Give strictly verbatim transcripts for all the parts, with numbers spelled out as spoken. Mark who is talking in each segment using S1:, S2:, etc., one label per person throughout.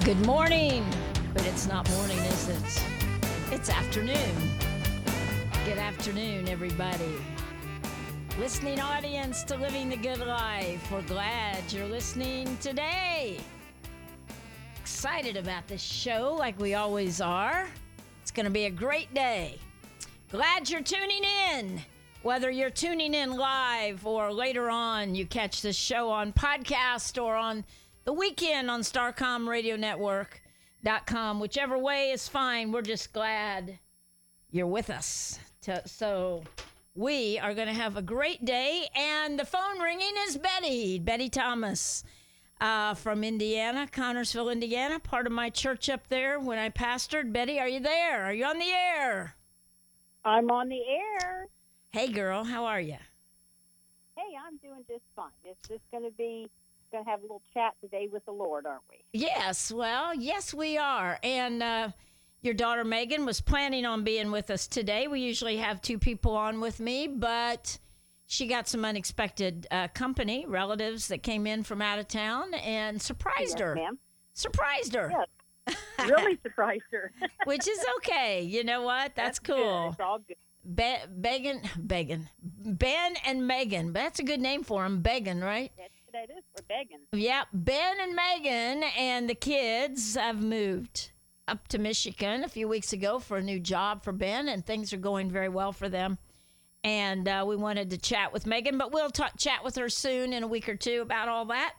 S1: Good morning, but it's not morning, is it? It's afternoon. Good afternoon, everybody. Listening audience to Living the Good Life, we're glad you're listening today. Excited about this show like we always are. It's going to be a great day. Glad you're tuning in. Whether you're tuning in live or later on, you catch this show on podcast or on the weekend on Starcom Radio Network dot com. Whichever way is fine. We're just glad you're with us. To, so we are going to have a great day. And the phone ringing is Betty. Betty Thomas uh, from Indiana, Connorsville, Indiana. Part of my church up there when I pastored. Betty, are you there? Are you on the air?
S2: I'm on the air.
S1: Hey, girl. How are you?
S2: Hey, I'm doing just fine. It's just going to be... going to have a little chat today with the Lord, aren't we?
S1: Yes, well, yes, we are. And uh, your daughter Megan was planning on being with us today. We usually have two people on with me, but she got some unexpected uh, company, relatives that came in from out of town and surprised
S2: yes,
S1: her.
S2: Ma'am.
S1: Surprised her.
S2: Yes. Really surprised her.
S1: Which is okay. You know what? That's,
S2: That's
S1: cool.
S2: Good. It's all good.
S1: Be- Began, Began, Ben and Megan. That's a good name for them. Began, right?
S2: That's what it is. We're begging.
S1: Yeah, Ben and Megan and the kids have moved up to Michigan a few weeks ago for a new job for Ben, and things are going very well for them. And uh, we wanted to chat with Megan, but we'll talk, chat with her soon in a week or two about all that.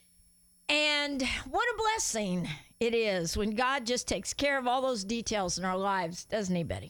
S1: And what a blessing it is when God just takes care of all those details in our lives, doesn't he, Betty?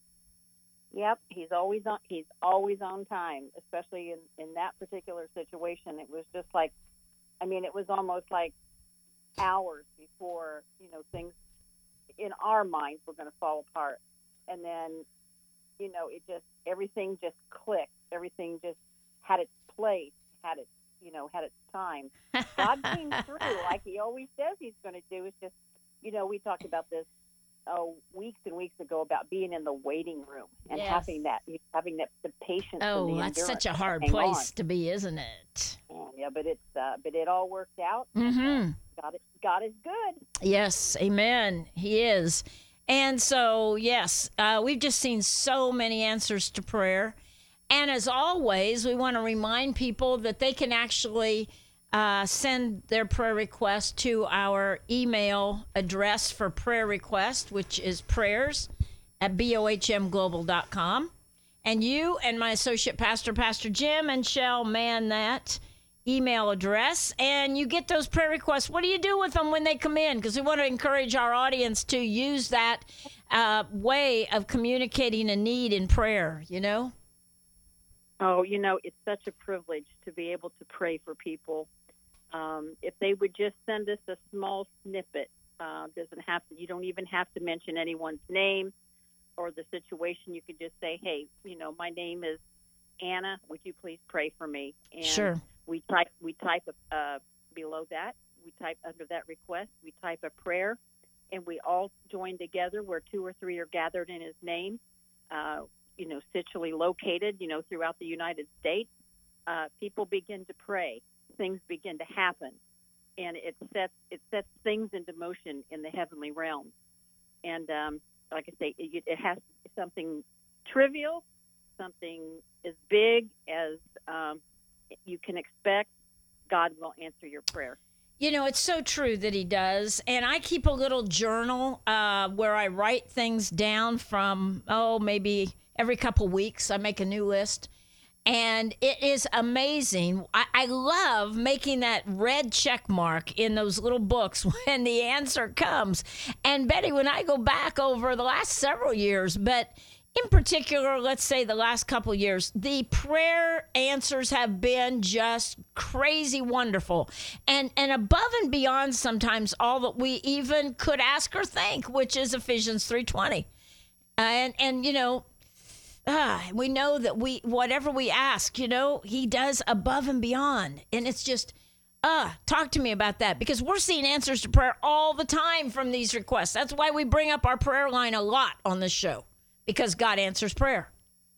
S2: Yep, he's always on. He's always on time, especially in, in that particular situation. It was just like, I mean, it was almost like hours before, you know, things in our minds were going to fall apart, and then, you know, it just everything just clicked. Everything just had its place, had its, you know, had its time. God came through like He always says He's going to do. It's just, you know, we talked about this. Oh, weeks and weeks ago about being in the waiting room and
S1: yes.
S2: having that, having that the patience.
S1: Oh,
S2: and the
S1: that's such a
S2: endurance
S1: hard
S2: to hang
S1: place
S2: on.
S1: to be, isn't it?
S2: Yeah, but it's uh, but it all worked out.
S1: Mm-hmm.
S2: God, is, God is good.
S1: Yes, amen. He is. And so, yes, uh, we've just seen so many answers to prayer. And as always, we want to remind people that they can actually uh, send their prayer request to our email address for prayer request, which is prayers at bohm global dot com. And you and my associate pastor, Pastor Jim, and Shell man that email address, and you get those prayer requests. What do you do with them when they come in? Because we want to encourage our audience to use that uh, way of communicating a need in prayer, you know?
S2: Oh, you know, it's such a privilege to be able to pray for people. Um, if they would just send us a small snippet, uh, doesn't have to. You don't even have to mention anyone's name or the situation. You could just say, "Hey, you know, my name is Anna. Would you please pray for me?" And
S1: Sure.
S2: we type. We type uh, below that. We type under that request. We type a prayer, and we all join together where two or three are gathered in His name. Uh, you know, situally located. You know, throughout the United States, uh, people begin to pray. Things begin to happen, and it sets it sets things into motion in the heavenly realm. And um, like I say, it, it has something trivial, something as big as um, you can expect. God will answer your prayer.
S1: You know, it's so true that He does. And I keep a little journal uh, where I write things down from, oh, maybe every couple weeks. I make a new list. And it is amazing. I, I love making that red check mark in those little books when the answer comes. And Betty, when I go back over the last several years, but in particular, let's say the last couple of years, the prayer answers have been just crazy wonderful. And and above and beyond sometimes all that we even could ask or think, which is Ephesians three twenty. Uh, and, and, you know, Ah, we know that we, whatever we ask, you know, He does above and beyond. And it's just, uh, talk to me about that, because we're seeing answers to prayer all the time from these requests. That's why we bring up our prayer line a lot on this show, because God answers prayer.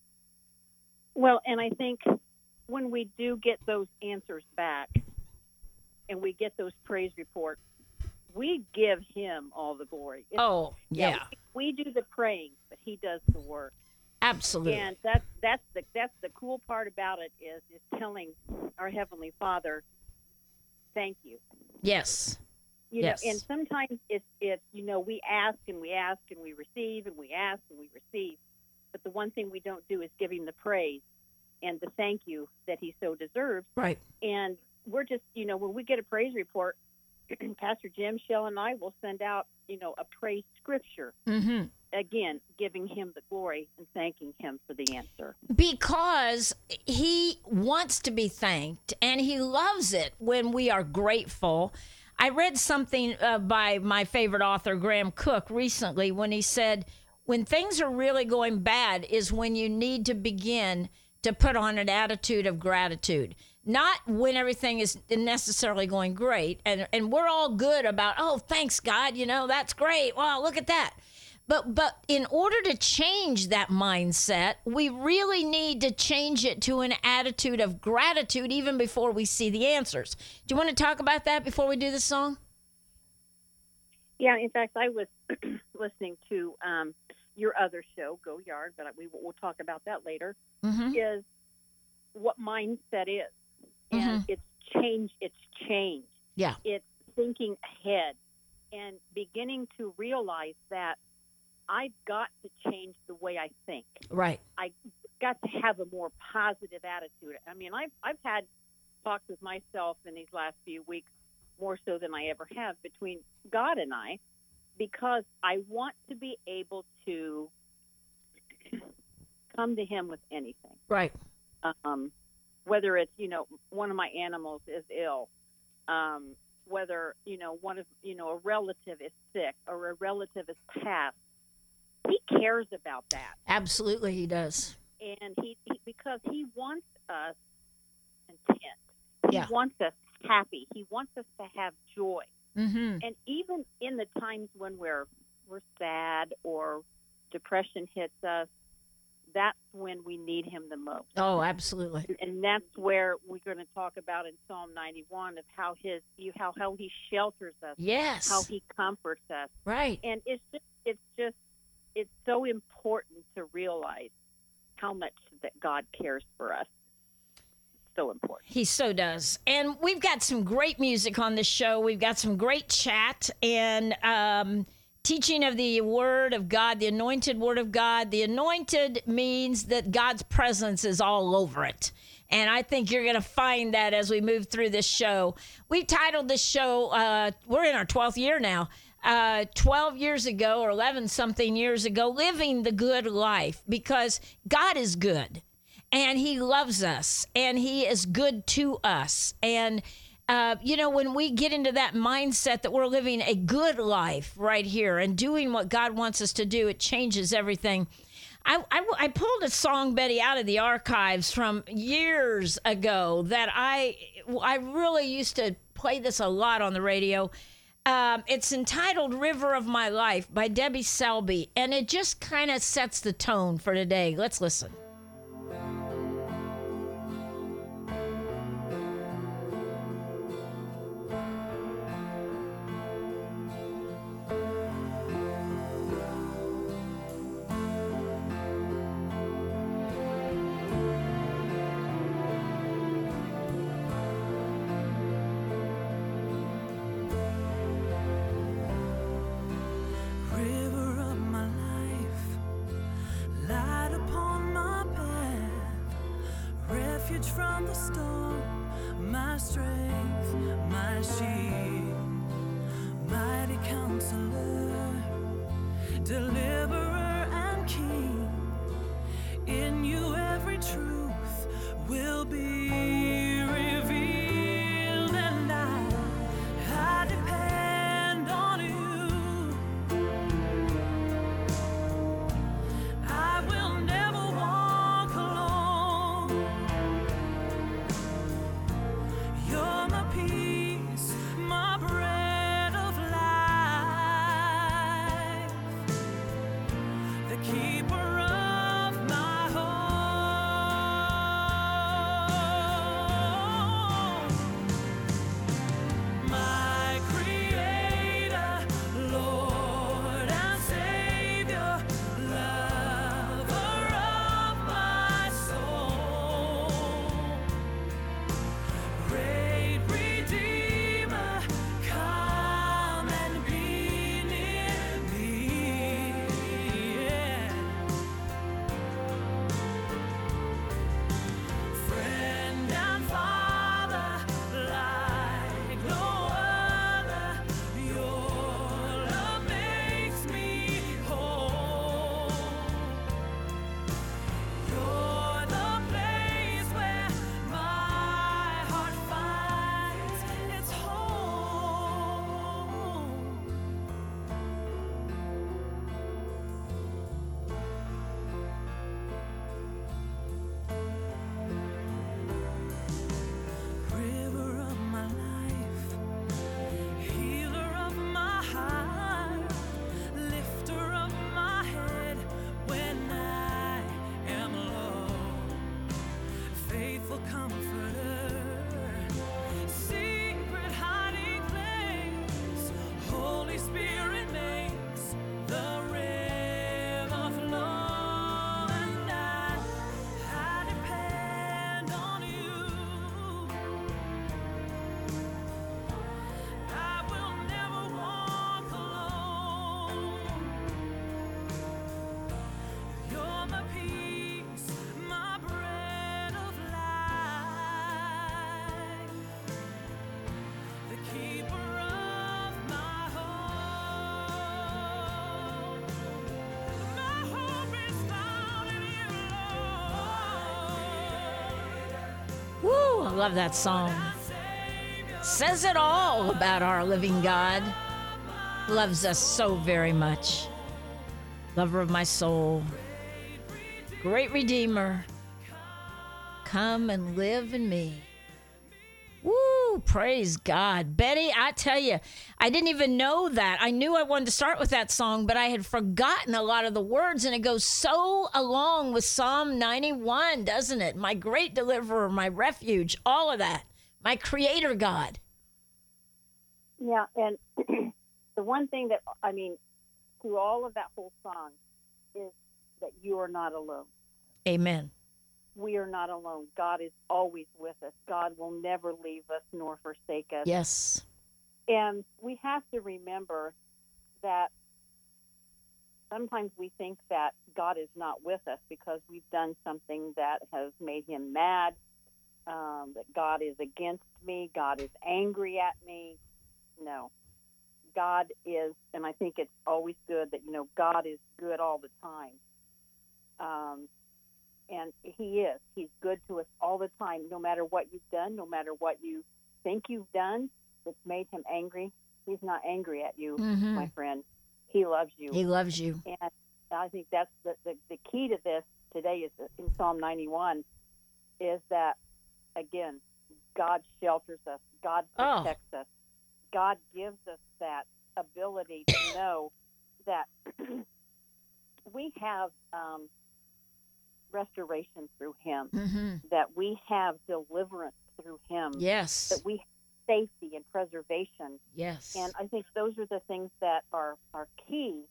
S2: Well, and I think when we do get those answers back and we get those praise reports, we give him all the glory. It's,
S1: Oh, yeah.
S2: yeah we, we do the praying, but he does the work.
S1: Absolutely.
S2: And that's that's the that's the cool part about it is is telling our Heavenly Father, thank you.
S1: Yes.
S2: You
S1: yes.
S2: know, and sometimes it's it's you know we ask and we ask and we receive and we ask and we receive, but the one thing we don't do is give him the praise and the thank you that he so deserves.
S1: Right.
S2: And we're just you know when we get a praise report, Pastor Jim, Shell, and I will send out you know a praise scripture.
S1: Mm-hmm.
S2: Again, giving him the glory and thanking him for the answer.
S1: Because he wants to be thanked, and he loves it when we are grateful. I read something uh, by my favorite author, Graham Cook, recently when he said, when things are really going bad is when you need to begin to put on an attitude of gratitude. Not when everything is necessarily going great. And, and we're all good about, oh, thanks, God, you know, that's great. Wow, look at that. But but in order to change that mindset, we really need to change it to an attitude of gratitude even before we see the answers. Do you want to talk about that before we do the song?
S2: Yeah, in fact, I was listening to um, your other show, Go Yard, but we, we'll talk about that later,
S1: Mm-hmm.
S2: is what mindset is. And
S1: Mm-hmm.
S2: it's change, it's change.
S1: Yeah.
S2: It's thinking ahead and beginning to realize that I've got to change the way I think.
S1: Right.
S2: I got to have a more positive attitude. I mean, I've I've had talks with myself in these last few weeks, more so than I ever have, between God and I, because I want to be able to come to Him with anything.
S1: Right.
S2: Um, whether it's you know one of my animals is ill, um, whether you know one of you know a relative is sick or a relative is passed. He cares about that.
S1: Absolutely, he does.
S2: And he, he because he wants us content. He
S1: Yeah.
S2: wants us happy. He wants us to have joy.
S1: Mm-hmm.
S2: And even in the times when we're we're sad or depression hits us, that's when we need him the most.
S1: Oh, absolutely.
S2: And that's where we're going to talk about in Psalm ninety-one of how his how how he shelters us,
S1: Yes.
S2: how he comforts us.
S1: Right.
S2: And it's just it's just it's so important to realize how much that God cares for us. It's so important.
S1: He so does. And we've got some great music on this show. We've got some great chat and um, teaching of the Word of God, the anointed Word of God. The anointed means that God's presence is all over it. And I think you're going to find that as we move through this show. We titled this show, uh, we're in our twelfth year now, uh, twelve years ago or eleven something years ago, Living the Good Life, because God is good and he loves us and he is good to us. And, uh, you know, when we get into that mindset that we're living a good life right here and doing what God wants us to do, it changes everything. I, I, I pulled a song, Betty, out of the archives from years ago that I I really used to play this a lot on the radio. Um, it's entitled River of My Life by Debbie Selby, and it just kind of sets the tone for today. Let's listen.
S3: From the storm, my strength, my shield, mighty counselor, deliverer and king. In you every truth will be revealed, and I, I depend on you. I will never walk alone. You're my peace, my bread of life.
S1: love that song. Says it all about our living God. Loves us so very much. Lover of my soul. Great Redeemer. Come and live in me. Woo, praise God. Betty, I tell you, I didn't even know that. I knew I wanted to start with that song, but I had forgotten a lot of the words, and it goes so along with Psalm ninety-one, doesn't it? My great deliverer, my refuge, all of that. My creator God.
S2: Yeah, and the one thing that, I mean, through all of that whole song is that you are not alone.
S1: Amen.
S2: We are not alone. God is always with us. God will never leave us nor forsake us.
S1: Yes.
S2: And we have to remember that sometimes we think that God is not with us because we've done something that has made him mad, um, that God is against me, God is angry at me. No. God is, and I think it's always good that, you know, God is good all the time. Um, and he is. He's good to us all the time, no matter what you've done, no matter what you think you've done that's made him angry. He's not angry at you,
S1: Mm-hmm.
S2: my friend. He loves you.
S1: He loves you.
S2: And I think that's the, the, the key to this today is in Psalm ninety-one is that, again, God shelters us. God
S1: Oh.
S2: protects us. God gives us that ability to know that we have um, restoration through him,
S1: Mm-hmm.
S2: that we have deliverance through him,
S1: Yes.
S2: that we have safety and preservation.
S1: Yes.
S2: And I think those are the things that are, are key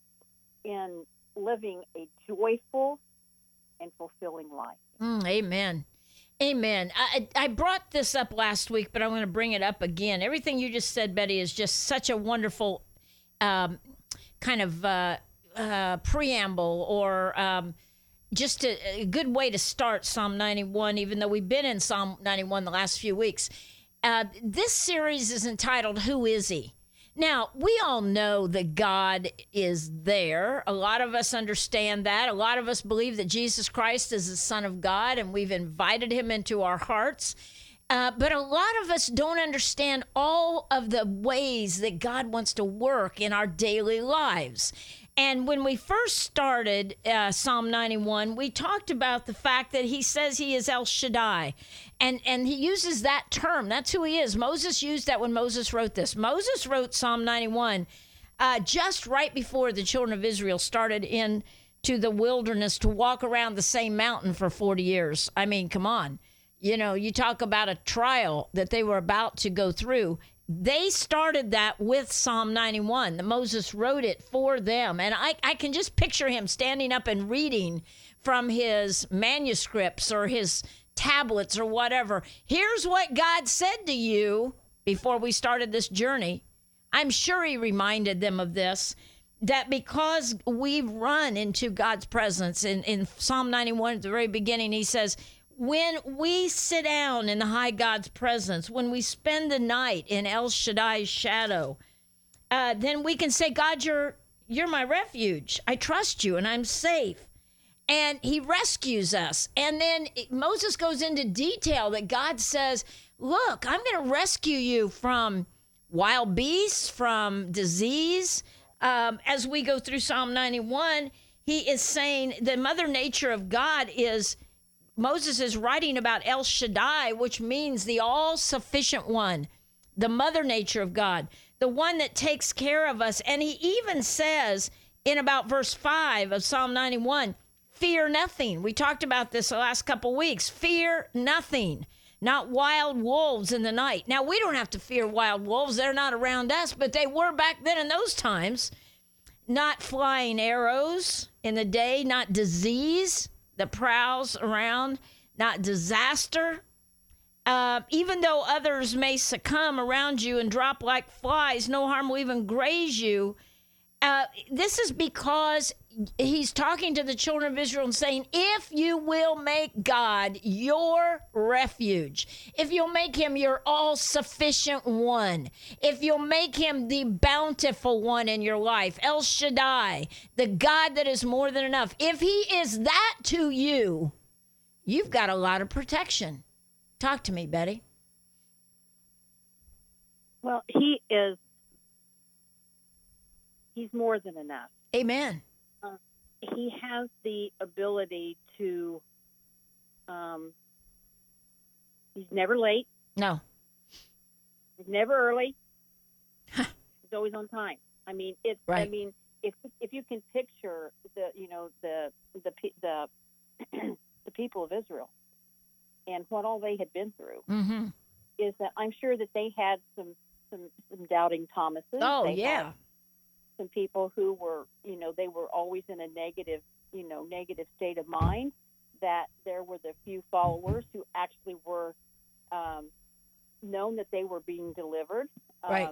S2: in living a joyful and fulfilling life.
S1: Mm, amen. Amen. I, I brought this up last week, but I'm going to bring it up again. Everything you just said, Betty, is just such a wonderful um, kind of uh, uh, preamble or um, just a, a good way to start Psalm ninety-one, even though we've been in Psalm ninety-one the last few weeks. Uh, this series is entitled, Who Is He? Now, we all know that God is there. A lot of us understand that. A lot of us believe that Jesus Christ is the Son of God, and we've invited him into our hearts. Uh, but a lot of us don't understand all of the ways that God wants to work in our daily lives. And when we first started uh, Psalm ninety-one, we talked about the fact that he says he is El Shaddai. And and he uses that term. That's who he is. Moses used that when Moses wrote this. Moses wrote Psalm ninety-one uh, just right before the children of Israel started into the wilderness to walk around the same mountain for forty years. I mean, come on. You know, you talk about a trial that they were about to go through. They started that with Psalm ninety-one. The Moses wrote it for them. And I, I can just picture him standing up and reading from his manuscripts or his tablets or whatever. Here's what God said to you before we started this journey. I'm sure he reminded them of this, that because we run into God's presence in, in Psalm ninety-one at the very beginning, he says, when we sit down in the high God's presence, when we spend the night in El Shaddai's shadow, uh, then we can say, God, you're you're my refuge. I trust you and I'm safe. And he rescues us. And then Moses goes into detail that God says, look, I'm going to rescue you from wild beasts, from disease. Um, as we go through Psalm ninety-one, he is saying the mother nature of God is, Moses is writing about El Shaddai, which means the all-sufficient one, the mother nature of God, the one that takes care of us. And he even says in about verse five of Psalm ninety-one, fear nothing. We talked about this the last couple weeks. Fear nothing, not wild wolves in the night. Now, we don't have to fear wild wolves. They're not around us, but they were back then in those times. Not flying arrows in the day, not disease that prowls around, not disaster. Uh, even though others may succumb around you and drop like flies, no harm will even graze you. Uh, this is because he's talking to the children of Israel and saying, if you will make God your refuge, if you'll make him your all-sufficient one, if you'll make him the bountiful one in your life, El Shaddai, the God that is more than enough, if he is that to you, you've got a lot of protection. Talk to me, Betty.
S2: Well, he is, he's more than enough.
S1: Amen.
S2: Uh, he has the ability to, um, he's never late.
S1: No.
S2: He's never early. He's always on time. I mean, it's,
S1: Right.
S2: I mean, if, if you can picture the, you know, the, the, pe- the, the people of Israel and what all they had been through,
S1: Mm-hmm.
S2: is that I'm sure that they had some, some, some doubting Thomases.
S1: Oh,
S2: They
S1: yeah.
S2: had some people who were, you know, they were always in a negative, you know, negative state of mind. That there were the few followers who actually were um, known that they were being delivered um,
S1: Right.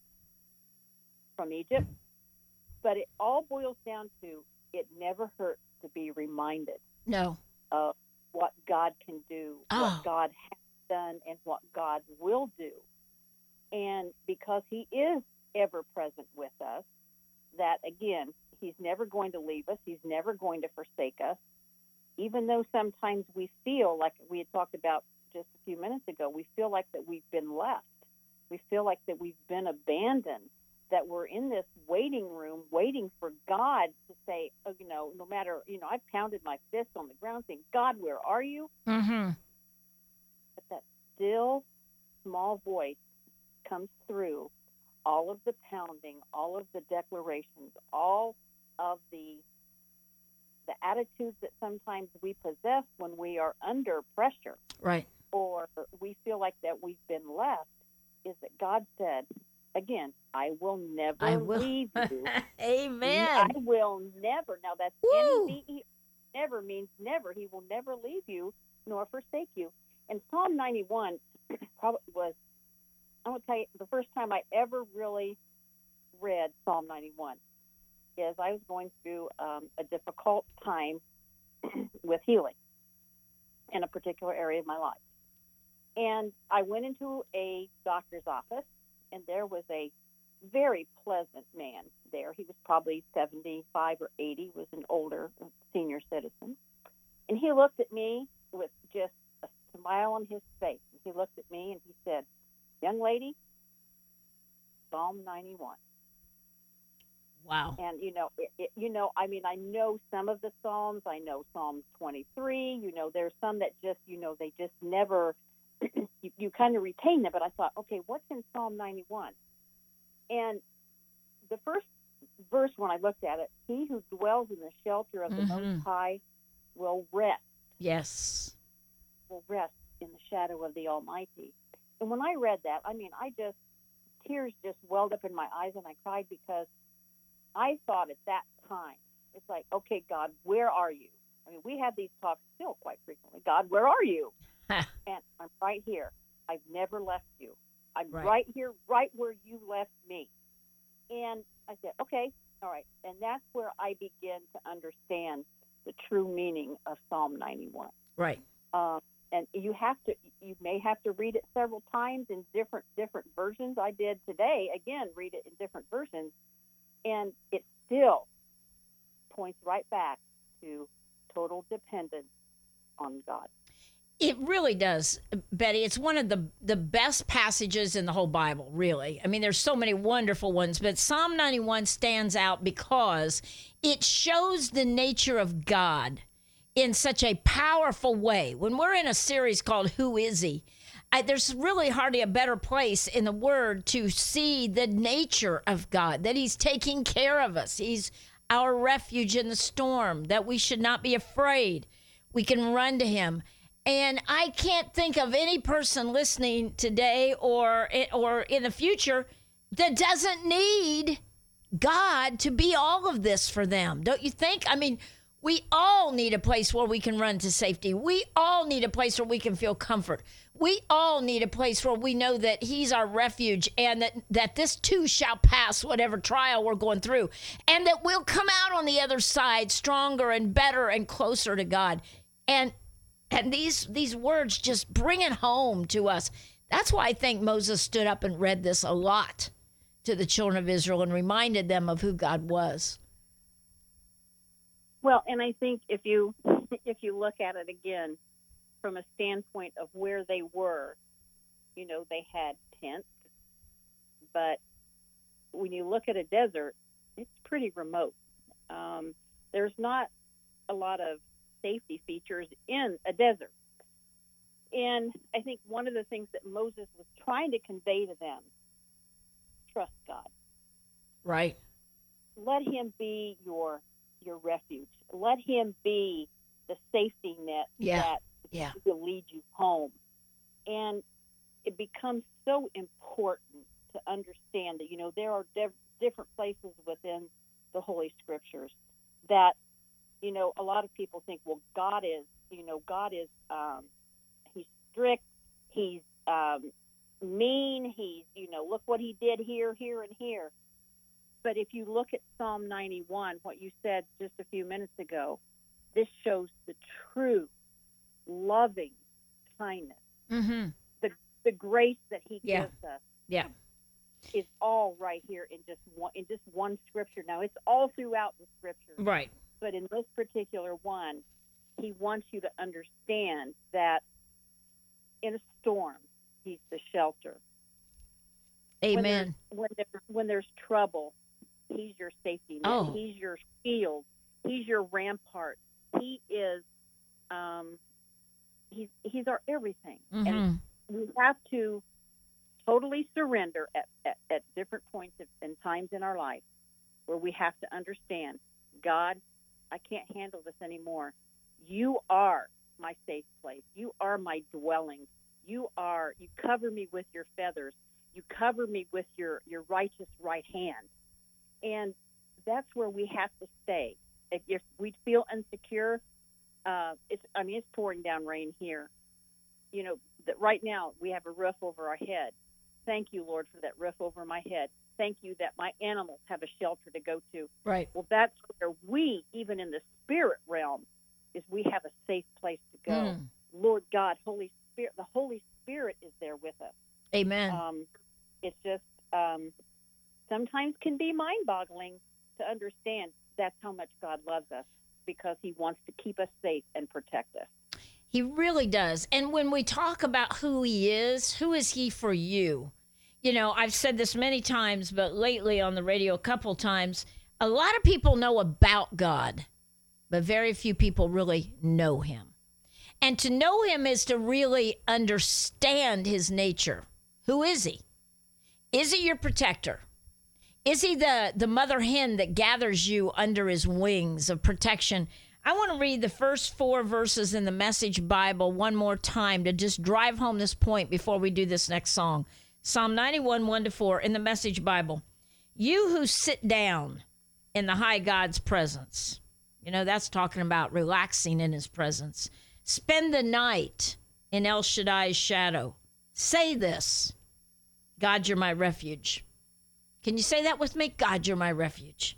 S2: from Egypt. But it all boils down to, it never hurts to be reminded
S1: No.
S2: of what God can do,
S1: Oh.
S2: what God has done, and what God will do. And because he is ever present with us, that again, he's never going to leave us. He's never going to forsake us. Even though sometimes we feel like we had talked about just a few minutes ago, we feel like that we've been left. We feel like that we've been abandoned, that we're in this waiting room waiting for God to say, oh, you know, no matter, you know, I've pounded my fist on the ground saying, God, where are you?
S1: Mm-hmm.
S2: But that still small voice comes through all of the pounding, all of the declarations, all of the the attitudes that sometimes we possess when we are under pressure
S1: Right.
S2: or we feel like that we've been left, is that God said, again, I will never
S1: I will.
S2: leave you.
S1: Amen.
S2: I will never. Now that's
S1: Woo.
S2: N E V E. Never means never. He will never leave you nor forsake you. And Psalm ninety-one probably was, I will tell you, the first time I ever really read Psalm ninety-one is I was going through um, a difficult time with healing in a particular area of my life. And I went into a doctor's office, and there was a very pleasant man there. He was probably seventy-five or eighty, was an older senior citizen. And he looked at me with just a smile on his face. He looked at me and he said, young lady, Psalm ninety-one.
S1: Wow.
S2: And, you know, it, it, you know, I mean, I know some of the Psalms. I know Psalm twenty-three. You know, there's some that just, you know, they just never, you, you kind of retain them. But I thought, okay, what's in Psalm ninety-one? And the first verse, when I looked at it, he who dwells in the shelter of the
S1: Mhm.
S2: Most High will rest,
S1: Yes.
S2: will rest in the shadow of the Almighty. And when I read that, I mean, I just, tears just welled up in my eyes, and I cried because I thought at that time, it's like, okay, God, where are you? I mean, we have these talks still quite frequently. God, where are you?
S1: Ha.
S2: And I'm right here. I've never left you. I'm
S1: Right.
S2: right. here, right where you left me. And I said, okay, all right. And that's where I begin to understand the true meaning of Psalm ninety-one.
S1: Right.
S2: Um, and you have to, you may have to read it several times in different different versions. I did today, again, read it in different versions. And it still points right back to total dependence on God.
S1: It really does, Betty. It's one of the the best passages in the whole Bible, really. I mean, there's so many wonderful ones, but Psalm ninety-one stands out because it shows the nature of God in such a powerful way. When we're in a series called Who Is He? I, there's really hardly a better place in the Word to see the nature of God, that He's taking care of us. He's our refuge in the storm, that we should not be afraid. We can run to Him. And I can't think of any person listening today or or in the future that doesn't need God to be all of this for them. Don't you think? I mean, we all need a place where we can run to safety. We all need a place where we can feel comfort. We all need a place where we know that He's our refuge and that, that this too shall pass, whatever trial we're going through, and that we'll come out on the other side stronger and better and closer to God. And And these these words just bring it home to us. That's why I think Moses stood up and read this a lot to the children of Israel and reminded them of who God was.
S2: Well, and I think if you if you look at it again from a standpoint of where they were, you know, they had tents, but when you look at a desert, it's pretty remote. Um, there's not a lot of safety features in a desert. And I think one of the things that Moses was trying to convey to them, trust God.
S1: Right.
S2: Let him be your your refuge. Let him be the safety net
S1: Yeah.
S2: that
S1: Yeah.
S2: will lead you home. And it becomes so important to understand that, you know, there are diff- different places within the Holy Scriptures that, you know, a lot of people think, well, God is, you know, God is, um, he's strict, he's um, mean, he's, you know, look what he did here, here, and here. But if you look at Psalm ninety-one, what you said just a few minutes ago, this shows the true, loving kindness.
S1: Mm-hmm.
S2: The the grace that he
S1: Yeah.
S2: gives us
S1: Yeah.
S2: is all right here in just one in just one scripture. Now it's all throughout the scripture,
S1: Right.
S2: but in this particular one, he wants you to understand that in a storm, he's the shelter.
S1: Amen.
S2: When there's, when, there, when there's trouble, he's your safety net.
S1: Oh.
S2: He's your shield. He's your rampart. He is, um, he's he's our everything.
S1: Mm-hmm.
S2: And we have to totally surrender at, at, at different points of, and times in our life where we have to understand, God, I can't handle this anymore. You are my safe place. You are my dwelling. You are, you cover me with your feathers. You cover me with your, your righteous right hand. And that's where we have to stay. If, if we feel insecure, uh, it's, I mean, it's pouring down rain here. You know, that right now we have a roof over our head. Thank you, Lord, for that roof over my head. Thank you that my animals have a shelter to go to.
S1: Right.
S2: Well, that's where we, even in the spirit realm, is we have a safe place to go.
S1: Mm.
S2: Lord God, Holy Spirit, the Holy Spirit is there with us.
S1: Amen.
S2: Um, it's just um, sometimes can be mind-boggling to understand that's how much God loves us, because he wants to keep us safe and protect us.
S1: He really does. And when we talk about who he is, who is he for you? You know, I've said this many times, but lately on the radio a couple times, a lot of people know about God, but very few people really know him. And to know him is to really understand his nature. Who is he? Is he your protector? Is he the, the mother hen that gathers you under his wings of protection? I want to read the first four verses in the Message Bible one more time to just drive home this point before we do this next song. Psalm ninety-one, one to four in the Message Bible. You who sit down in the high God's presence, you know, that's talking about relaxing in his presence. Spend the night in El Shaddai's shadow. Say this, God, you're my refuge. Can you say that with me? God, you're my refuge.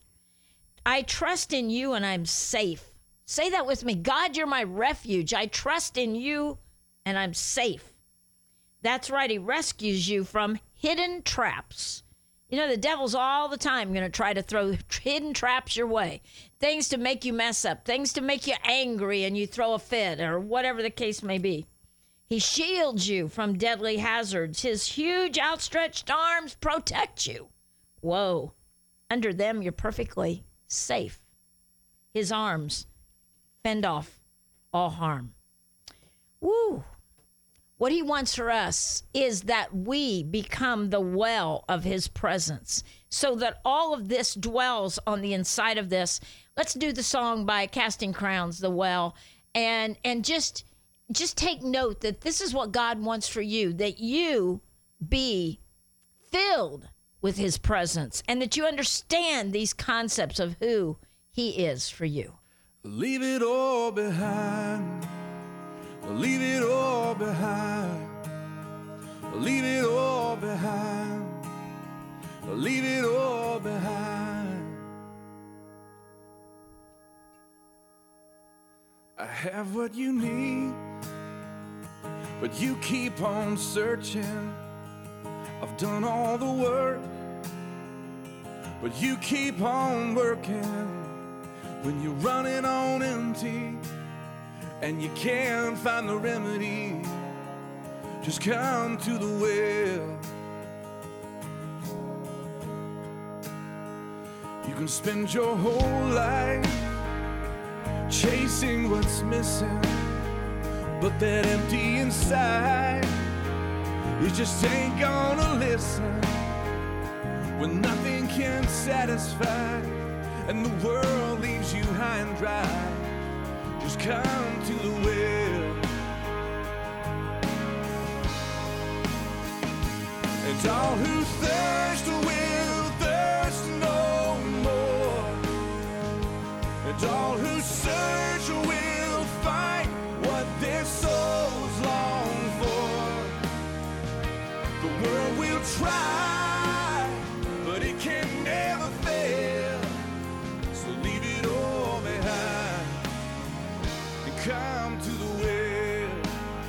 S1: I trust in you and I'm safe. Say that with me. God, you're my refuge. I trust in you and I'm safe. That's right. He rescues you from hidden traps. You know, the devil's all the time going to try to throw hidden traps your way. Things to make you mess up. Things to make you angry and you throw a fit or whatever the case may be. He shields you from deadly hazards. His huge outstretched arms protect you. Whoa. Under them, you're perfectly safe. His arms fend off all harm. Woo. What he wants for us is that we become the well of his presence so that all of this dwells on the inside of this. Let's do the song by Casting Crowns, The Well, and and just just take note that this is what God wants for you, that you be filled with his presence and that you understand these concepts of who he is for you.
S3: Leave it all behind. Leave it all behind. Leave it all behind. Leave it all behind. I have what you need, but you keep on searching. I've done all the work, but you keep on working. When you're running on empty and you can't find the remedy, just come to the well. can spend your whole life chasing what's missing, but that empty inside, you just ain't gonna listen. When nothing can satisfy and the world leaves you high and dry, just come to the well. And all who thirst will thirst no more, and all who search will find what their souls long for. The world will try, but it can never fail. So leave it all behind and come to the well.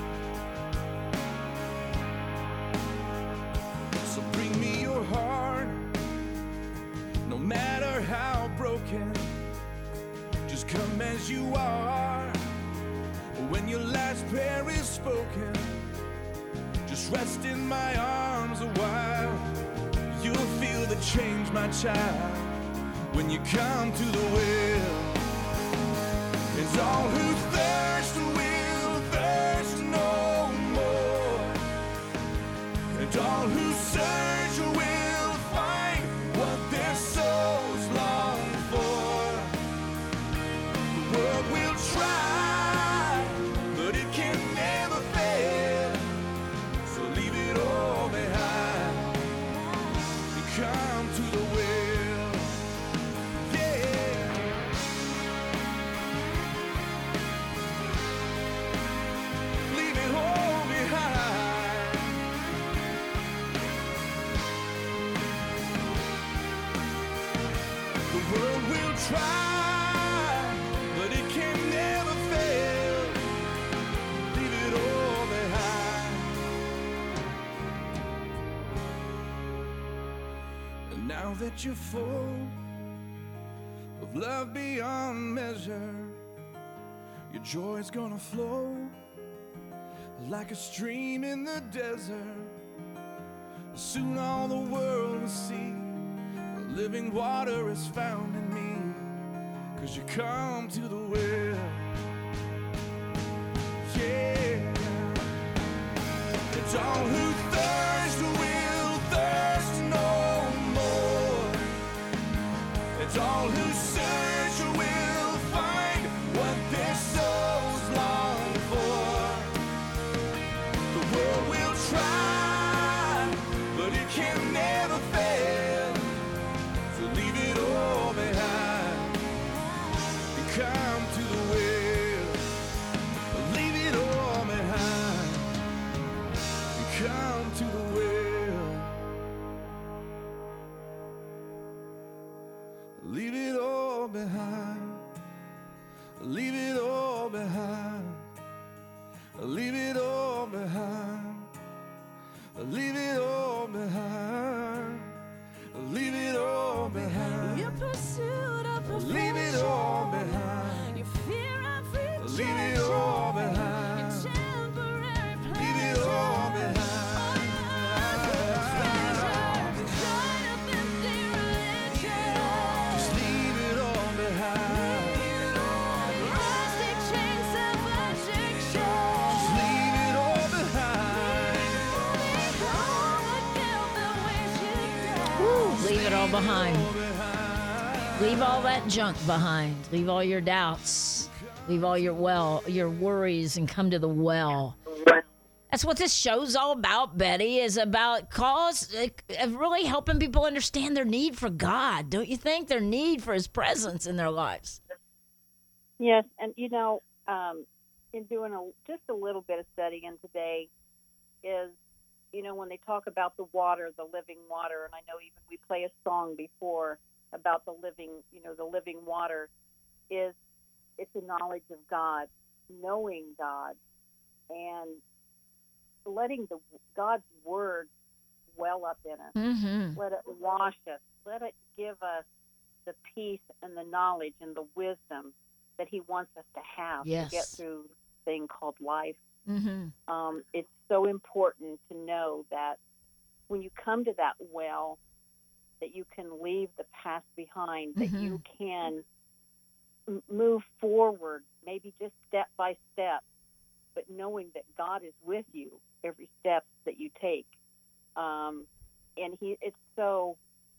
S3: So bring me your heart, no matter how broken. Just come as you are. When your last prayer is spoken, just rest in my arms a while. You'll feel the change, my child, when you come to the well. And all who thirst will thirst no more, and all who search will find what their souls long for. The world will try, but it can never fail. So leave it all behind and come to the well. Yeah. Leave it all behind. The world will try, but it can never fail. Leave it all behind. And now that you're full of love beyond measure, your joy's gonna flow like a stream in the desert. Soon all the world will see the living water is found in me, 'cause you come to the well. Yeah. It's all who thirst will thirst no more. It's all who search will find what their souls long for. The world will try, but it can never fail. So leave it all behind and come to the well. Leave it all behind and come to the well. Leave it all behind. Leave it all behind. Leave it all behind. Leave it all behind. Leave it all behind.
S4: Your pursuit of perfection.
S3: Leave it all behind.
S4: Your fear of rejection.
S3: Leave it all behind.
S4: Your temporary pleasure.
S3: Leave it all behind.
S4: Joy of empty religion.
S3: Just leave it all behind.
S4: Rustic chains of addiction.
S3: Just leave it all behind.
S4: All the guilt that weighs you down.
S1: Woo, leave it all behind.
S3: All behind.
S1: Leave all that junk behind. Leave all your doubts. Leave all your well, your worries, and come to the well. That's what this show's all about, Betty, is about cause of really helping people understand their need for God. Don't you think? Their need for his presence in their lives.
S2: Yes, and you know, um, in doing a, just a little bit of studying today, is you know when they talk about the water, the living water, and I know even we play a song before about the living, you know, the living water, is it's a knowledge of God, knowing God, and letting the God's word well up in us.
S1: Mm-hmm.
S2: Let it wash us. Let it give us the peace and the knowledge and the wisdom that he wants us to have
S1: Yes.
S2: to get through this thing called life.
S1: Mm-hmm.
S2: Um, it's so important to know that when you come to that well, that you can leave the past behind, that
S1: Mhm.
S2: you can m- move forward, maybe just step by step, but knowing that God is with you every step that you take. Um, and he, it's so,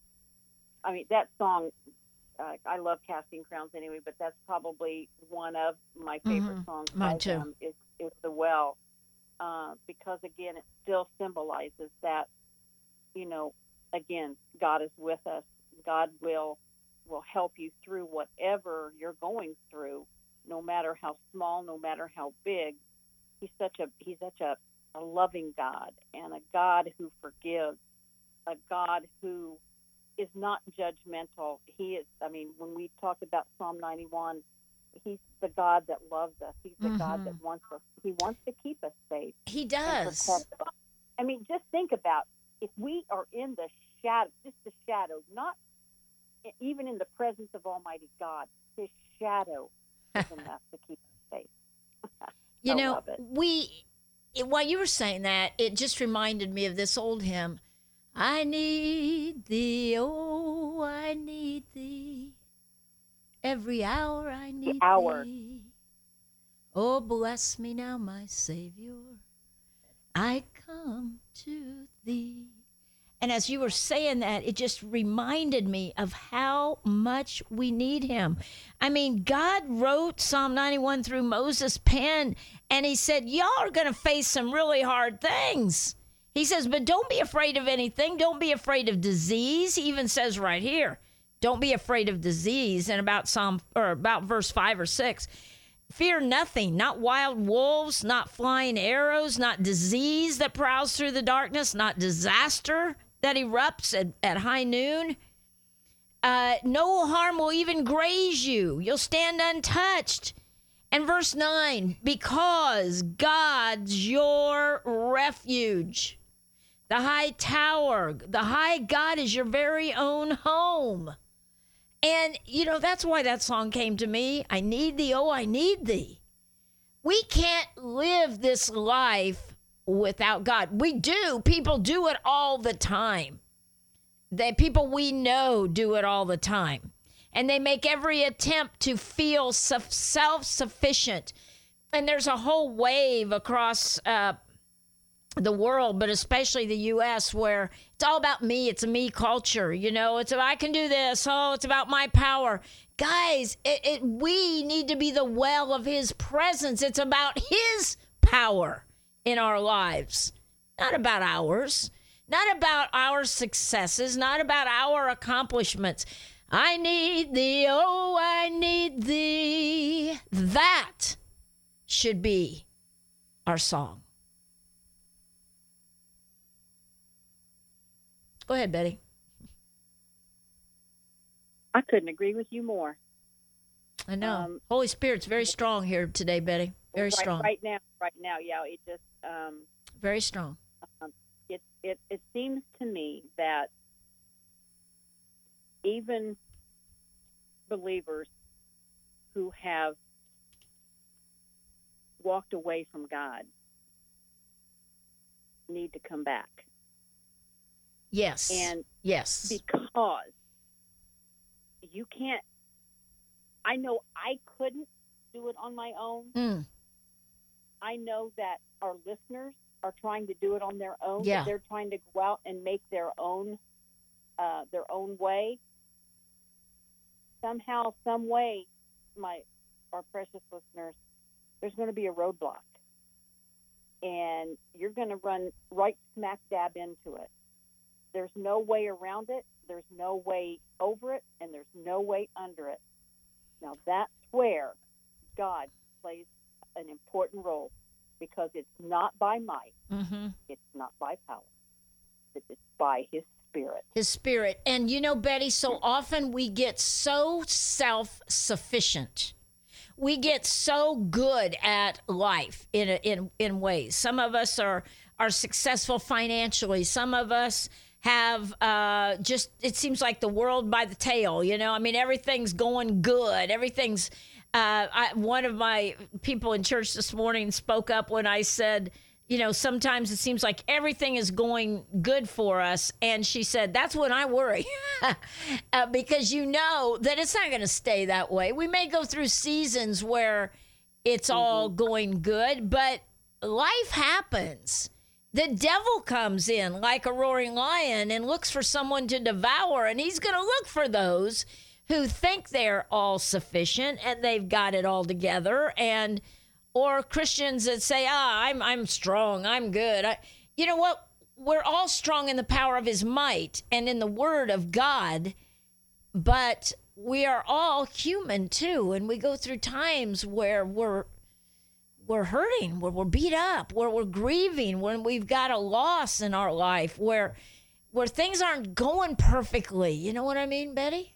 S2: I mean, that song, uh, I love Casting Crowns anyway, but that's probably one of my favorite
S1: Mhm.
S2: songs
S1: Mine
S2: by
S1: too.
S2: them is, is The Well. Uh, because, again, it still symbolizes that, you know, again, God is with us. God will will help you through whatever you're going through, no matter how small, no matter how big. He's such a he's such a, a loving God, and a God who forgives, a God who is not judgmental. He is, I mean, when we talk about Psalm ninety-one, he's the God that loves us. He's the God that wants us. He wants to keep us safe.
S1: He
S2: and
S1: does.
S2: protect us. I mean, just think about if we are in the shadow, just the shadow, not even in the presence of Almighty God, His shadow is enough to keep us safe.
S1: You
S2: I
S1: know,
S2: love it.
S1: we, it, while you were saying that, it just reminded me of this old hymn. I need thee, oh, I need thee. Every hour I need
S2: hour.
S1: thee. Oh, bless me now, my Savior. I come to thee. And as you were saying that, it just reminded me of how much we need him. I mean, God wrote Psalm ninety-one through Moses' pen, and he said, y'all are going to face some really hard things. He says, but don't be afraid of anything. Don't be afraid of disease. He even says right here, don't be afraid of disease. And about Psalm, or about verse five or six, fear nothing, not wild wolves, not flying arrows, not disease that prowls through the darkness, not disaster that erupts at, at high noon. Uh, no harm will even graze you. You'll stand untouched. And verse nine, because God's your refuge, the high tower, the high God is your very own home. And, you know, that's why that song came to me. I need thee, oh, I need thee. We can't live this life without God. We do. People do it all the time. The people we know do it all the time. And they make every attempt to feel self-sufficient. And there's a whole wave across uh, the world, but especially the U S, where it's all about me. It's a me culture. You know, it's about, I can do this. Oh, it's about my power. Guys, it, it, we need to be the well of his presence. It's about his power in our lives, not about ours, not about our successes, not about our accomplishments. I need thee, oh, I need thee. That should be our song. Go ahead, Betty.
S2: I couldn't agree with you more.
S1: I know.
S2: Um,
S1: Holy Spirit's very strong here today, Betty. Very
S2: right,
S1: strong.
S2: Right now, right now, yeah, it just, um,
S1: Very strong.
S2: um, it, it, it seems to me that even believers who have walked away from God need to come back.
S1: Yes.
S2: And
S1: yes.
S2: because you can't, I know I couldn't do it on my own.
S1: Mm.
S2: I know that our listeners are trying to do it on their own.
S1: Yeah.
S2: They're trying to go out and make their own, uh, their own way. Somehow, some way, my our precious listeners, there's going to be a roadblock, and you're going to run right smack dab into it. There's no way around it. There's no way over it, and there's no way under it. Now, that's where God plays an important role, because it's not by might,
S1: Mm-hmm.
S2: it's not by power, it's by His Spirit.
S1: His Spirit. And you know, Betty, so often we get so self-sufficient. We get so good at life in a, in in ways. Some of us are are successful financially. Some of us have uh, just, it seems like the world by the tail, you know? I mean, everything's going good. Everything's, uh, I, one of my people in church this morning spoke up when I said, you know, sometimes it seems like everything is going good for us. And she said, that's when I worry uh, because you know that it's not going to stay that way. We may go through seasons where it's mm-hmm. all going good, but life happens. The devil comes in like a roaring lion and looks for someone to devour, and he's going to look for those who think they're all sufficient and they've got it all together, and or Christians that say, ah, I'm I'm strong, I'm good. I, you know what? We're all strong in the power of his might and in the word of God, but we are all human too, and we go through times where we're we're hurting, where we're beat up, where we're grieving, when we've got a loss in our life, where where things aren't going perfectly. You know what I mean, Betty?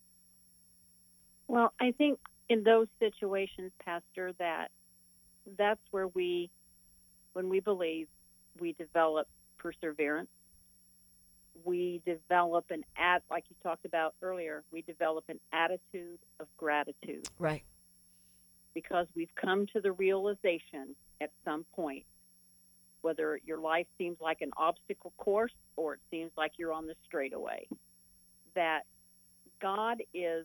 S2: Well, I think in those situations, Pastor, that that's where we, when we believe, we develop perseverance. We develop an at like you talked about earlier. We develop an attitude of gratitude.
S1: Right.
S2: Because we've come to the realization at some point, whether your life seems like an obstacle course or it seems like you're on the straightaway, that God is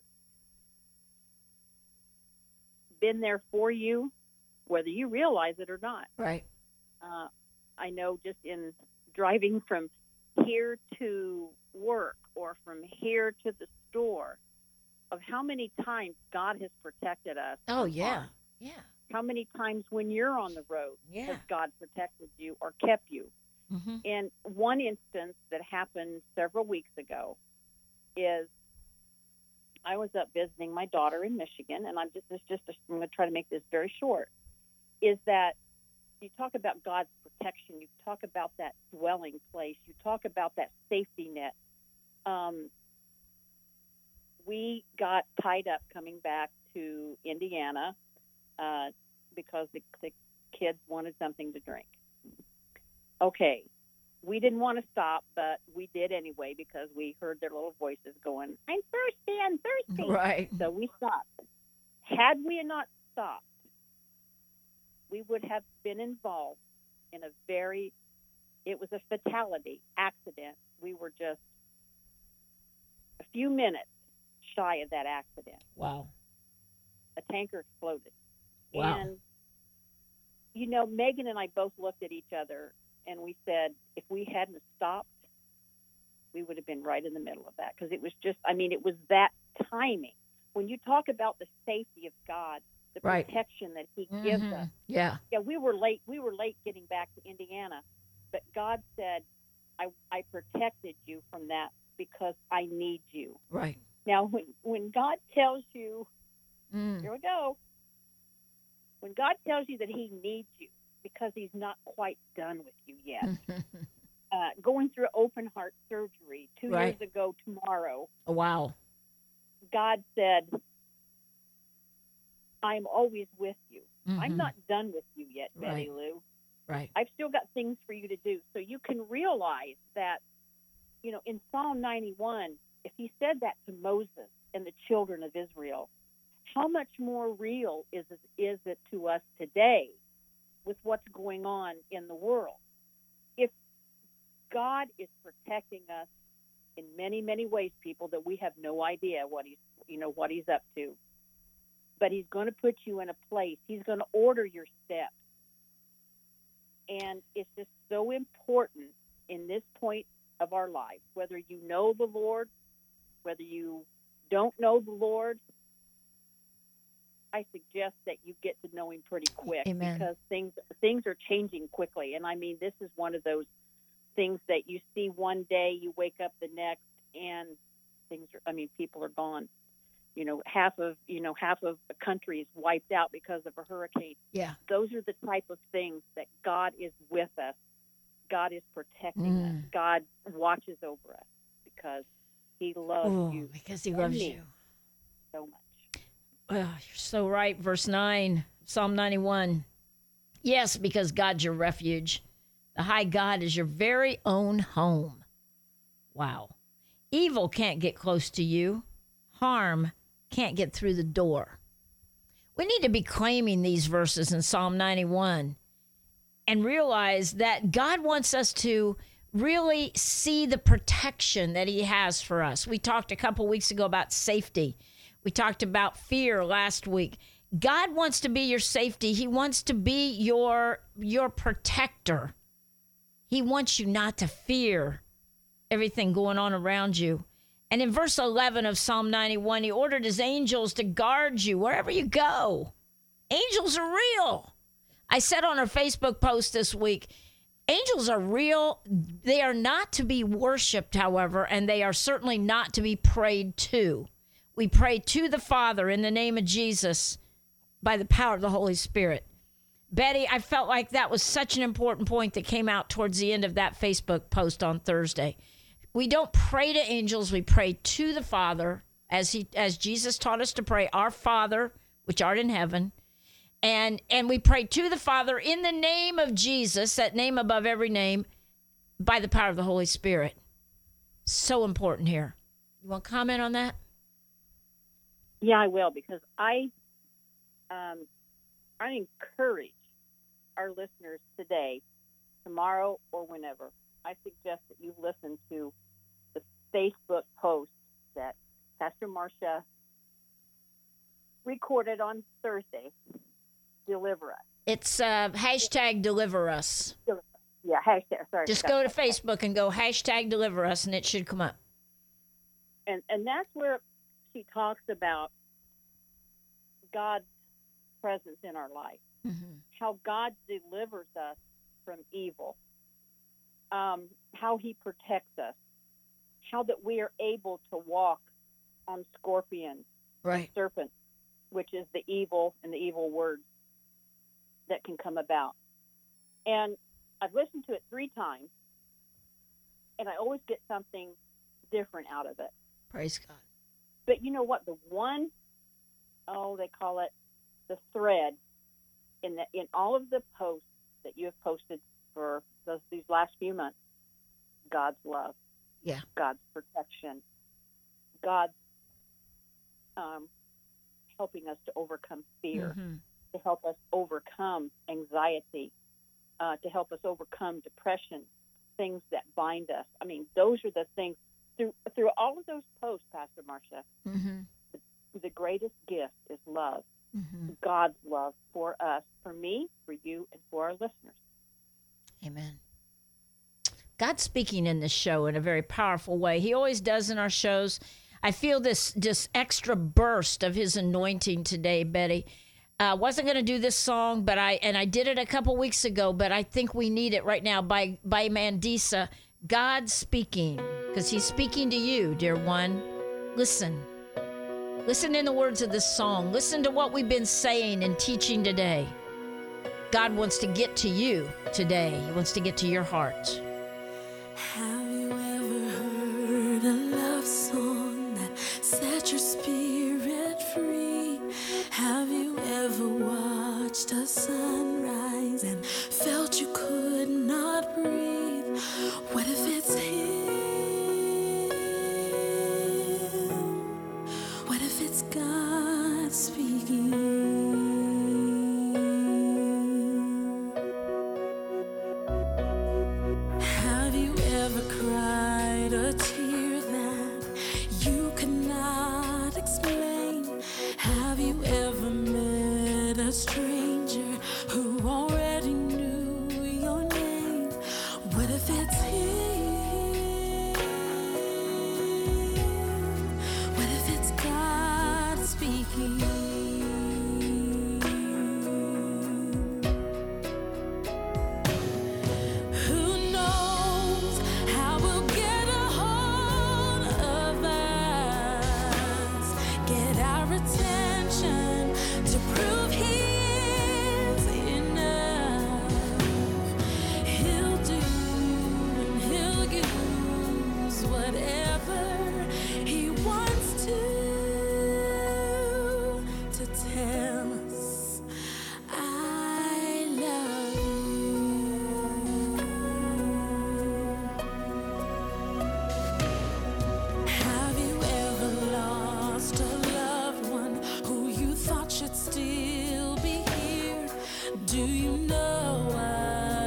S2: been there for you, whether you realize it or not.
S1: Right.
S2: Uh, I know just in driving from here to work or from here to the store, of how many times God has protected us.
S1: Oh, yeah.
S2: harm.
S1: Yeah.
S2: How many times when you're on the road
S1: Yeah.
S2: has God protected you or kept you?
S1: Mm-hmm.
S2: And one instance that happened several weeks ago is I was up visiting my daughter in Michigan, and I'm just, it's just a, I'm going to try to make this very short, is that you talk about God's protection, you talk about that dwelling place, you talk about that safety net. Um, we got tied up coming back to Indiana uh, because the, the kids wanted something to drink. Okay, we didn't want to stop, but we did anyway because we heard their little voices going, I'm thirsty, I'm thirsty.
S1: Right.
S2: So we stopped. Had we not stopped, we would have been involved in a very, it was a fatality, accident. We were just a few minutes shy of that accident.
S1: Wow.
S2: A tanker exploded.
S1: Wow.
S2: And, you know, Megan and I both looked at each other and we said, if we hadn't stopped, we would have been right in the middle of that. Because it was just, I mean, it was that timing. When you talk about the safety of God, the
S1: Right.
S2: protection that he
S1: Mm-hmm.
S2: gives us.
S1: Yeah.
S2: Yeah, we were late. We were late getting back to Indiana. But God said, I, I protected you from that because I need you.
S1: Right.
S2: Now, when, when God tells you,
S1: Mm.
S2: here we go, when God tells you that he needs you because he's not quite done with you yet, uh, going through open heart surgery two
S1: Right.
S2: years ago tomorrow,
S1: Wow.
S2: God said, I'm always with you.
S1: Mhm.
S2: I'm not done with you yet, Betty
S1: Right.
S2: Lou.
S1: Right.
S2: I've still got things for you to do. So you can realize that, you know, in Psalm ninety-one, if he said that to Moses and the children of Israel, how much more real is it, is it to us today with what's going on in the world? If God is protecting us in many, many ways, people, that we have no idea what he's, you know, what he's up to. But he's going to put you in a place. He's going to order your steps. And it's just so important in this point of our lives, whether you know the Lord, whether you don't know the Lord, I suggest that you get to know him pretty quick.
S1: Amen.
S2: Because things things are changing quickly. And I mean, this is one of those things that you see one day, you wake up the next, and things are, I mean, people are gone. You know, half of, you know, half of the country is wiped out because of a hurricane.
S1: Yeah.
S2: Those are the type of things that God is with us. God is protecting
S1: Mm.
S2: us. God watches over us because he loves
S1: Oh,
S2: you
S1: because he loves
S2: me.
S1: you.
S2: so much.
S1: Oh, you're so right. Verse nine, Psalm ninety-one. Yes, because God's your refuge. The high God is your very own home. Wow. Evil can't get close to you. Harm can't get through the door. We need to be claiming these verses in Psalm ninety-one and realize that God wants us to really see the protection that he has for us. We talked a couple weeks ago about safety. We talked about fear last week. God wants to be your safety. He wants to be your your protector. He wants you not to fear everything going on around you. And in verse eleven of Psalm ninety-one, he ordered his angels to guard you wherever you go. Angels are real. I said on our Facebook post this week, angels are real. They are not to be worshiped, however, and they are certainly not to be prayed to. We pray to the Father in the name of Jesus by the power of the Holy Spirit. Betty, I felt like that was such an important point that came out towards the end of that Facebook post on Thursday. We don't pray to angels, we pray to the Father, as he as Jesus taught us to pray, our Father, which art in heaven. And and we pray to the Father in the name of Jesus, that name above every name, by the power of the Holy Spirit. So important here. You want to comment on that?
S2: Yeah, I will, because I um, I encourage our listeners today, tomorrow, or whenever. I suggest that you listen to the Facebook post that Pastor Marcia recorded on Thursday, Deliver Us.
S1: It's uh, hashtag Deliver Us.
S2: Yeah, hashtag, sorry.
S1: Just go to Facebook and go hashtag Deliver Us, and it should come up.
S2: And and that's where she talks about God's presence in our life,
S1: Mm-hmm.
S2: how God delivers us from evil, um, how he protects us, how that we are able to walk on scorpions,
S1: Right.
S2: serpents, which is the evil and the evil words that can come about. And I've listened to it three times, and I always get something different out of it.
S1: Praise God.
S2: But you know what? The one, oh, they call it the thread in the in all of the posts that you have posted for those, these last few months. God's love,
S1: Yeah.
S2: God's protection, God's um, helping us to overcome fear,
S1: Mhm.
S2: to help us overcome anxiety, uh, to help us overcome depression, things that bind us. I mean, those are the things. Through through all of those posts, Pastor Marcia,
S1: Mhm.
S2: the greatest gift is love,
S1: Mhm.
S2: God's love for us, for me, for you, and for our listeners.
S1: Amen. God's speaking in this show in a very powerful way. He always does in our shows. I feel this just extra burst of his anointing today, Betty. I uh, wasn't going to do this song, but I and I did it a couple weeks ago, but I think we need it right now by by Mandisa. God speaking, because he's speaking to you, dear one. Listen. Listen in the words of this song. Listen to what we've been saying and teaching today. God wants to get to you today. He wants to get to your heart.
S4: Have you ever heard a love song that set your spirit free? Have you ever watched a sunrise and felt you could not breathe? What if it's him? What if it's God speaking? Have you ever cried a tear that you could not explain? Have you ever met a stranger who already knew your name? What if it's him? What if it's God speaking? Who knows how we'll get a hold of us, get our attention to prove he is enough. He'll do and he'll use whatever he wants to to tell us I love you. Have you ever lost a loved one who you thought should still be here? Do you know what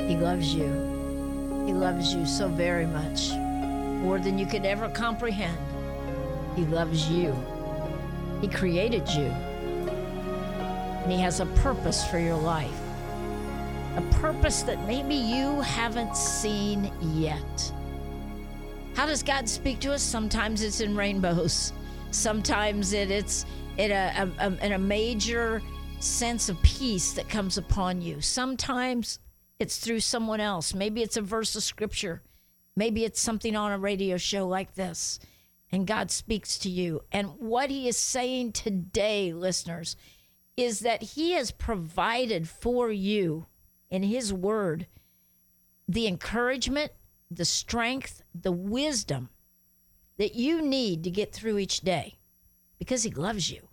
S1: He loves you. He loves you so very much, more than you could ever comprehend. He loves you. He created you. And he has a purpose for your life. A purpose that maybe you haven't seen yet. How does God speak to us? Sometimes it's in rainbows. Sometimes it, it's in a, a, a, in a major sense of peace that comes upon you. Sometimes it's through someone else. Maybe it's a verse of scripture. Maybe it's something on a radio show like this. And God speaks to you. And what he is saying today, listeners, is that he has provided for you in his word the encouragement, the strength, the wisdom that you need to get through each day because he loves you.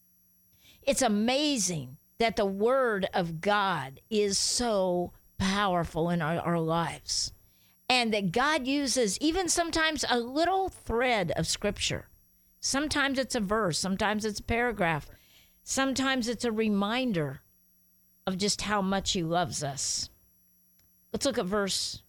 S1: It's amazing that the word of God is so powerful in our, our lives, and that God uses even sometimes a little thread of scripture. Sometimes it's a verse, sometimes it's a paragraph, sometimes it's a reminder of just how much he loves us. Let's look at verse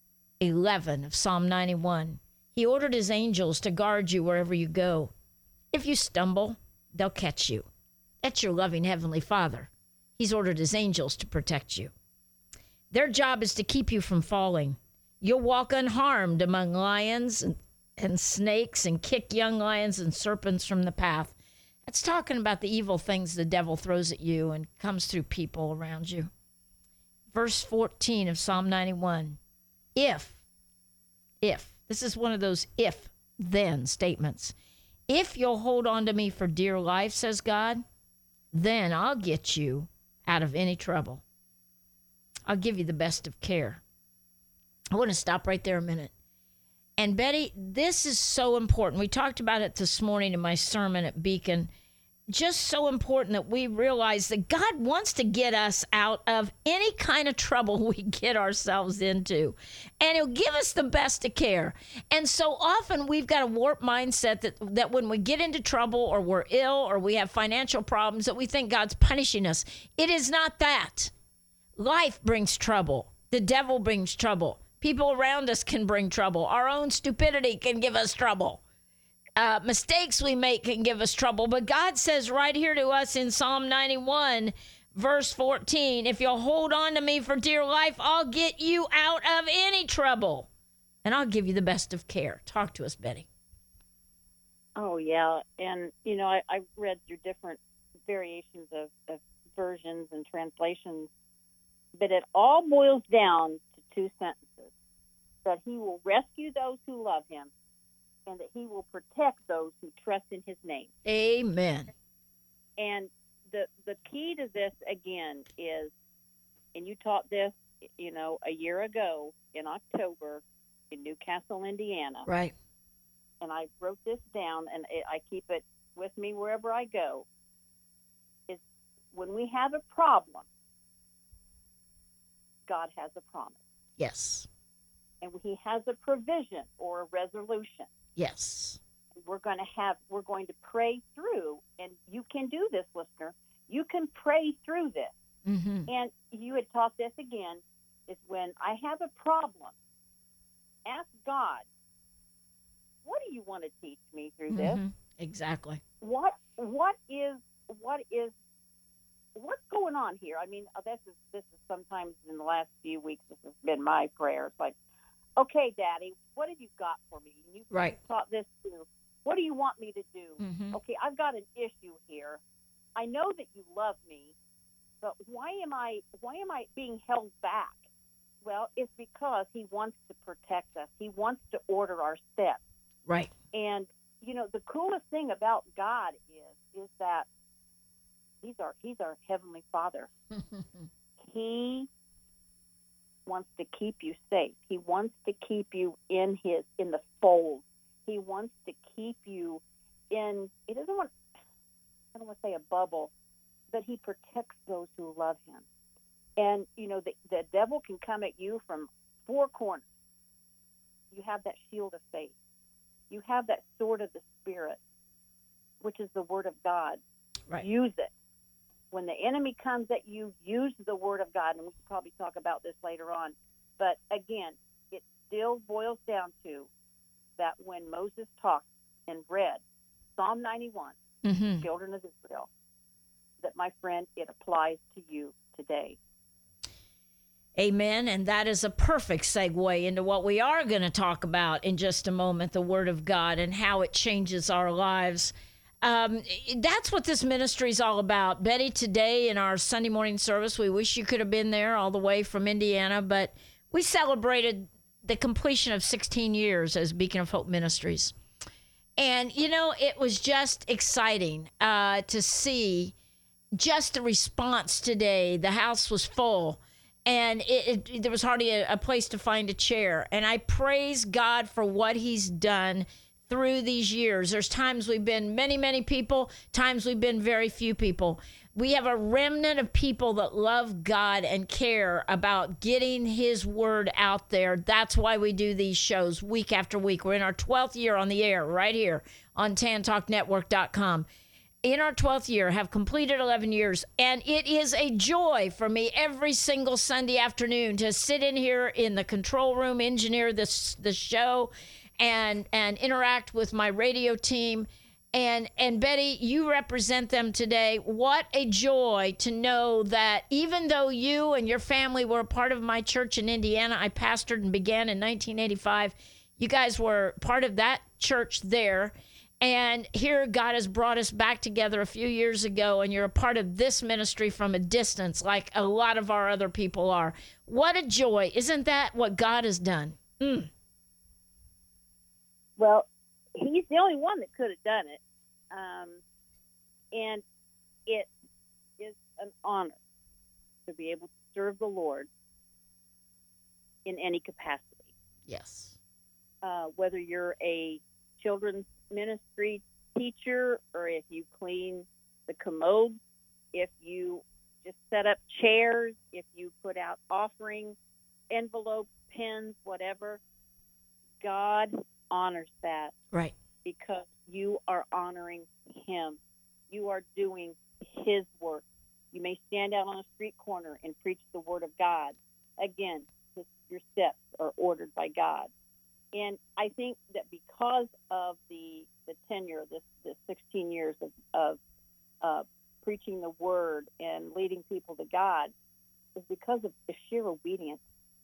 S1: eleven of Psalm ninety-one. He ordered his angels to guard you wherever you go. If you stumble, they'll catch you. That's your loving Heavenly Father. He's ordered his angels to protect you. Their job is to keep you from falling. You'll walk unharmed among lions and, and snakes and kick young lions and serpents from the path. That's talking about the evil things the devil throws at you and comes through people around you. Verse fourteen of Psalm ninety-one. If, if, this is one of those if-then statements. If you'll hold on to me for dear life, says God, then I'll get you out of any trouble. I'll give you the best of care. I want to stop right there a minute. And Betty, this is so important. We talked about it this morning in my sermon at Beacon. Just so important that we realize that God wants to get us out of any kind of trouble we get ourselves into. And he'll give us the best of care. And so often we've got a warped mindset that, that when we get into trouble or we're ill or we have financial problems that we think God's punishing us. It is not that. Life brings trouble. The devil brings trouble. People around us can bring trouble. Our own stupidity can give us trouble. Uh, mistakes we make can give us trouble. But God says right here to us in Psalm ninety-one, verse fourteen, if you'll hold on to me for dear life, I'll get you out of any trouble. And I'll give you the best of care. Talk to us, Betty.
S2: Oh, yeah. And, you know, I, I read your different variations of, of versions and translations, but it all boils down to two sentences. That he will rescue those who love him, and that he will protect those who trust in his name.
S1: Amen.
S2: And the the key to this, again, is, and you taught this, you know, a year ago in October in Newcastle, Indiana.
S1: Right.
S2: And I wrote this down, and it, I keep it with me wherever I go, is when we have a problem, God has a promise.
S1: Yes.
S2: And he has a provision or a resolution.
S1: Yes.
S2: We're going to have, we're going to pray through, and you can do this, listener. You can pray through this.
S1: Mm-hmm.
S2: And you had taught this again, is when I have a problem, ask God, what do you want to teach me through this?
S1: Mm-hmm. Exactly.
S2: What, what is, what is, what's going on here? I mean, this is, this is sometimes in the last few weeks, this has been my prayer. It's like, okay, Daddy, what have you got for me? You
S1: right.
S2: taught this too. What do you want me to do?
S1: Mm-hmm.
S2: Okay, I've got an issue here. I know that you love me, but why am I why am I being held back? Well, it's because he wants to protect us. He wants to order our steps.
S1: Right.
S2: And you know, the coolest thing about God is is that he's our he's our heavenly Father. He wants to keep you safe. He wants to keep you in his in the fold. He wants to keep you in. He doesn't want. I don't want to say a bubble, but he protects those who love him. And you know, the the devil can come at you from four corners. You have that shield of faith. You have that sword of the Spirit, which is the Word of God.
S1: Right.
S2: Use it. when the enemy comes at you, use the word of God, and we can probably talk about this later on. But again, it still boils down to that when Moses talked and read Psalm ninety-one,
S1: Mm-hmm.
S2: children of Israel, that, my friend, it applies to you today.
S1: Amen. And that is a perfect segue into what we are going to talk about in just a moment, the Word of God and how it changes our lives. Um, that's what this ministry is all about. Betty, today in our Sunday morning service, we wish you could have been there all the way from Indiana, but we celebrated the completion of sixteen years as Beacon of Hope Ministries. And, you know, it was just exciting uh, to see just the response today. The house was full. And it, it, there was hardly a, a place to find a chair. And I praise God for what he's done through these years. There's times we've been many, many people, times we've been very few people. We have a remnant of people that love God and care about getting his word out there. That's why we do these shows week after week. We're in our twelfth year on the air right here on tan talk network dot com. In our twelfth year, have completed eleven years, and it is a joy for me every single Sunday afternoon to sit in here in the control room, engineer this the show, and and interact with my radio team. And and Betty, you represent them today. What a joy to know that even though you and your family were a part of my church in Indiana, I pastored and began in nineteen eighty-five. You guys were part of that church there. And here God has brought us back together a few years ago, and you're a part of this ministry from a distance like a lot of our other people are. What a joy. Isn't that what God has done? Mm.
S2: Well, he's the only one that could have done it. Um, and it is an honor to be able to serve the Lord in any capacity.
S1: Yes.
S2: Uh, whether you're a children's ministry teacher, or if you clean the commode, if you just set up chairs, if you put out offering envelopes, pens, whatever, God honors that.
S1: Right.
S2: Because you are honoring him. You are doing his work. You may stand out on a street corner and preach the word of God. Again, your steps are ordered by God. And I think that because of the, the tenure, this, this sixteen years of, of uh, preaching the word and leading people to God, is because of the sheer obedience.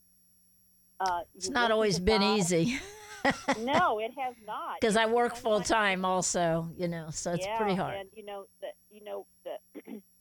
S2: Uh,
S1: it's not always been
S2: God.
S1: easy.
S2: No, it has not.
S1: Because I work full time also, you know, so it's
S2: yeah,
S1: pretty hard.
S2: And you know the you know the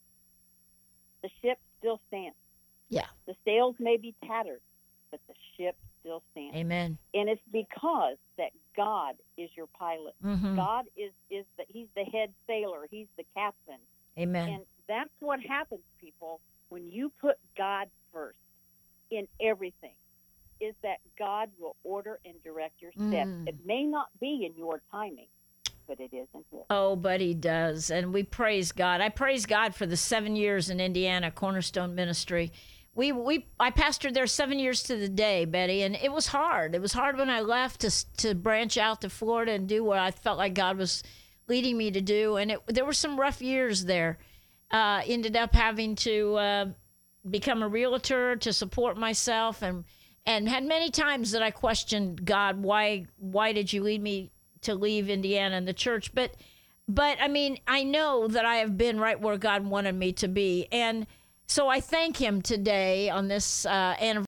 S2: the ship still stands.
S1: Yeah.
S2: The sails may be tattered, but the ship still stands.
S1: Amen.
S2: And it's because that God is your pilot.
S1: Mm-hmm.
S2: God is is the he's the head sailor. He's the captain.
S1: Amen.
S2: And that's what happens, people, when you put God first in everything. Is that God will order and direct your steps.
S1: Mm.
S2: It may not be in your timing, but it is in his.
S1: Oh, but he does. And we praise God. I praise God for the seven years in Indiana, Cornerstone Ministry. We we I pastored there seven years to the day, Betty, and it was hard. It was hard when I left to to branch out to Florida and do what I felt like God was leading me to do. And it, there were some rough years there. Uh, ended up having to uh, become a realtor to support myself, and And had many times that I questioned God, why why did you lead me to leave Indiana and the church? But, but I mean, I know that I have been right where God wanted me to be. And so I thank him today on this uh, anniversary.